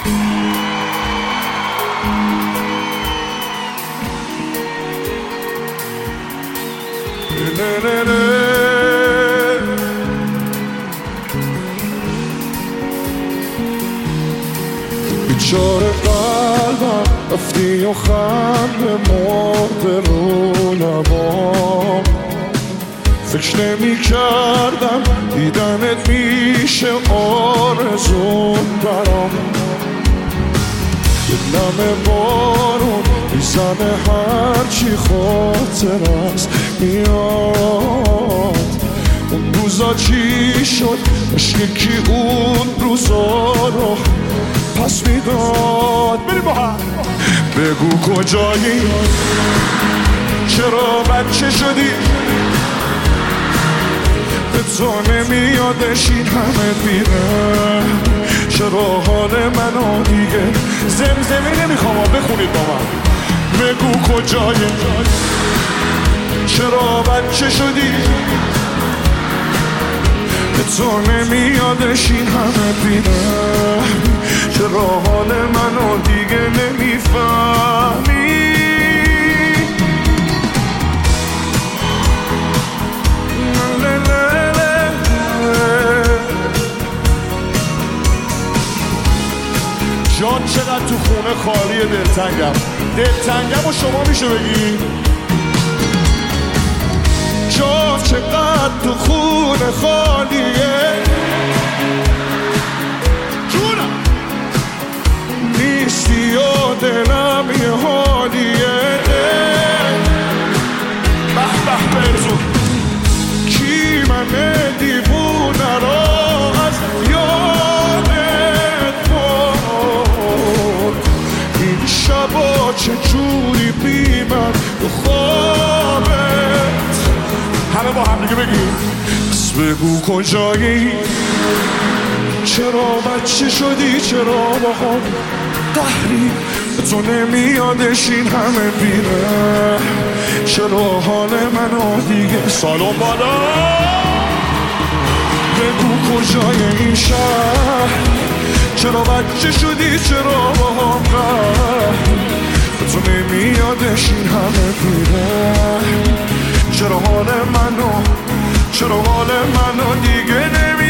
بیچاره قلبم رفتی و خنده مرده رو لبام فکر نمی کردم دیدنت میشه آرزون برام دلم بارون میزنه هرچی خاطر است میاد اون روزا چی شد عشق کی اون روزا رو پس میداد بریم با هم بگو کجایی چرا بچه شدی به تو نمیادش این همه میره چرا حال منو دیگه زمزمی نمیخوام بخونید با من بگو کجایی چرا بچه شدی به تو نمیادش این همه میره چرا حال منو دیگه نمیفهمی جان چقدر تو خونه خالی دلتنگم و شما میشه بگی جان چقدر تو خونه خالیه جونم نیستی و دلم یه حالیه به برزون کی من دیوونه را از یادت برد این شبا چجوری بی من تو خوابت همه با هم دیگه بگیم بس بگو کجایی چرا بچه شدی چرا با هم قهری تو نمیادش این همه بیره چرا حال منو دیگه سالون بالا بگو کجای این شهر چرا بچه شدی چرا با هم قهری تو نمیادش این همه بیره چرا حال منو دیگه نمی